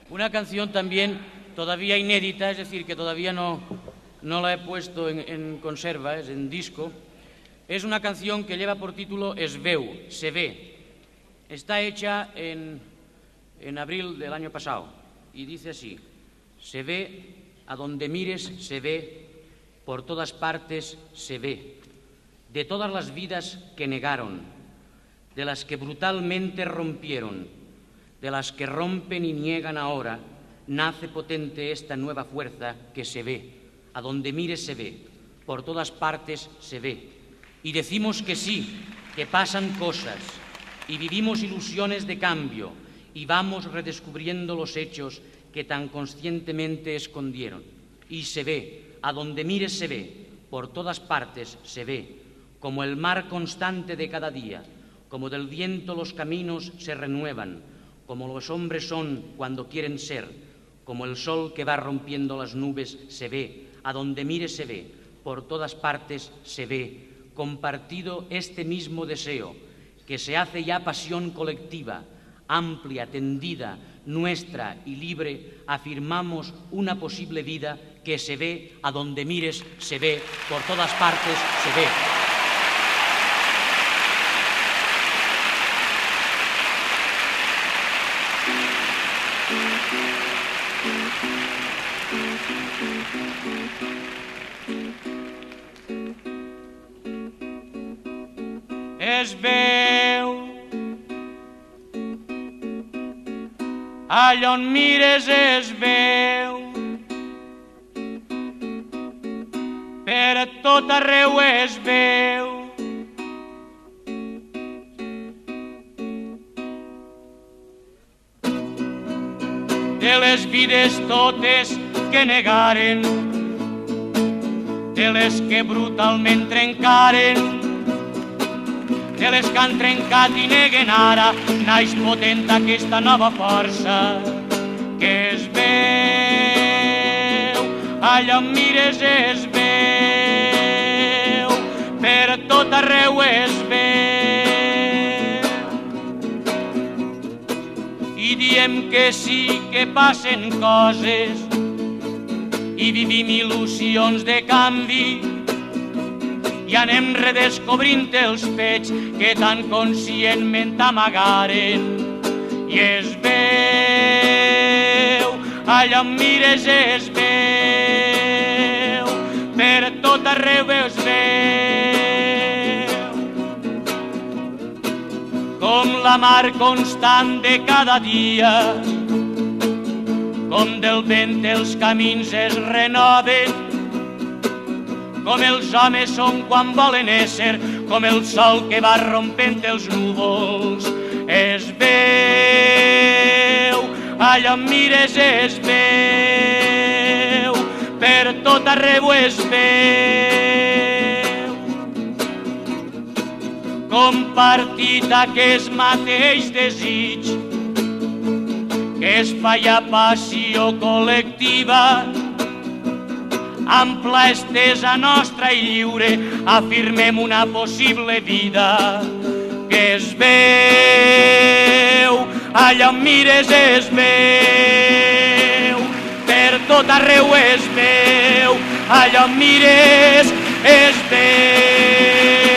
Una canción también todavía inédita, es decir, que todavía no la he puesto en conserva, es en disco. Es una canción que lleva por título Es veu, se ve. Está hecha en abril del año pasado y dice así: se ve, a donde mires se ve, por todas partes se ve, de todas las vidas que negaron, de las que brutalmente rompieron, de las que rompen y niegan ahora, nace potente esta nueva fuerza que se ve, a donde mires se ve, por todas partes se ve. Y decimos que sí, que pasan cosas, y vivimos ilusiones de cambio, y vamos redescubriendo los hechos que tan conscientemente escondieron. Y se ve, a donde mires se ve, por todas partes se ve, como el mar constante de cada día, como del viento los caminos se renuevan, como los hombres son cuando quieren ser, como el sol que va rompiendo las nubes se ve, a donde mires se ve, por todas partes se ve, compartido este mismo deseo, que se hace ya pasión colectiva, amplia, tendida, nuestra y libre, afirmamos una posible vida que se ve, a donde mires se ve, por todas partes se ve. Es veu, allà on mires es veu, per tot arreu es veu. De les vides totes que negaren, de les que brutalment trencaren, de les que han trencat i neguen ara, naix potent aquesta nova força que es veu, allà on mires es veu, per tot arreu es veu. I diem que sí, que passen coses, i vivim il·lusions de canvi, i anem redescobrint els fets que tan conscientment amagaren. I es veu, allà on mires es veu, per tot arreu es veu. Com la mar constant de cada dia, com del vent els camins es renoven, com els homes són quan volen ésser, com el sol que va rompent els núvols. Es veu, allà on mires es veu, per tot arreu es veu. Compartit aquest mateix desig, que és falla passió col·lectiva, ampla, estesa, nostra i lliure, afirmem una possible vida que es veu, allà on mires es veu, per tot arreu es veu, allà on mires es veu.